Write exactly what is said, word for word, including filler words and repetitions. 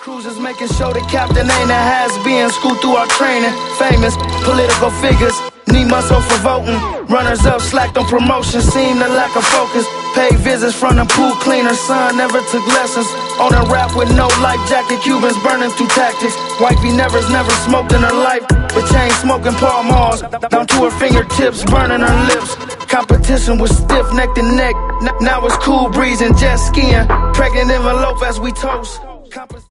Cruisers making sure the captain ain't a has-been. School through our training. Famous political figures need muscle for voting. Runners up slacked on promotion, seem to lack of focus. Paid visits from the pool cleaner, son never took lessons. On a rap with no life jacket, Cubans burning through tactics. Wifey never's never smoked in her life, but chain smoking Paul Malls down to her fingertips, burning her lips. Competition was stiff neck to neck. Now it's cool breeze and jet skiing. Pregnant envelope as we toast.